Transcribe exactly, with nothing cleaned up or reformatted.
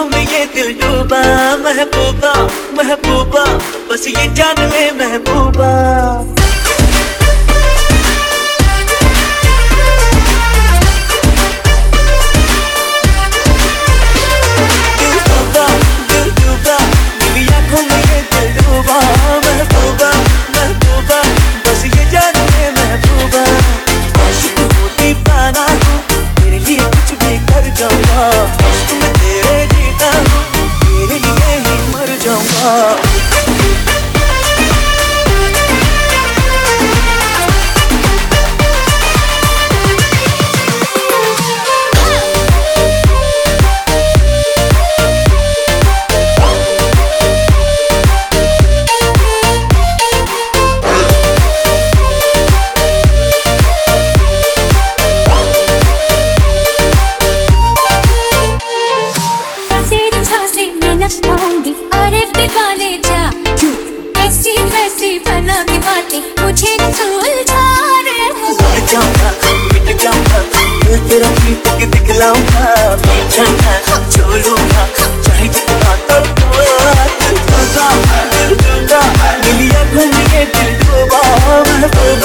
आंखों में ये दिल डूबा। महबूबा महबूबा बस ये जान ले महबूबा। दिल डूबा दिल डूबा मेरी आंखों में ये दिल डूबा। महबूबा महबूबा बस ये जान ले महबूबा। आशिक हूँ दीवाना हूँ तेरे लिए कुछ भी कर जाऊंगा। इश्क में तेरे जीता हूँ तेरे लिए ही मर जाऊंगा। अरे दीवाने जा ऐसी वैसी बना के बातें मुझे सुलझा रे। मर जाऊंगा मिट जाऊंगा दिल तेरा पीट के दिखलाऊंगा। पीछा छोड़ूंगा चाहे जितना तड़पो। दिल डूबा दिल डूबा मेरी आंखों में ये दिल डूबा। महबूबा